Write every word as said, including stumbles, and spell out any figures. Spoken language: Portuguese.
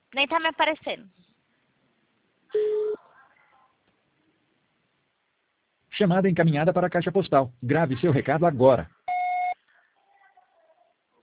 Nem tá me aparecendo. Chamada encaminhada para a caixa postal. Grave seu recado agora.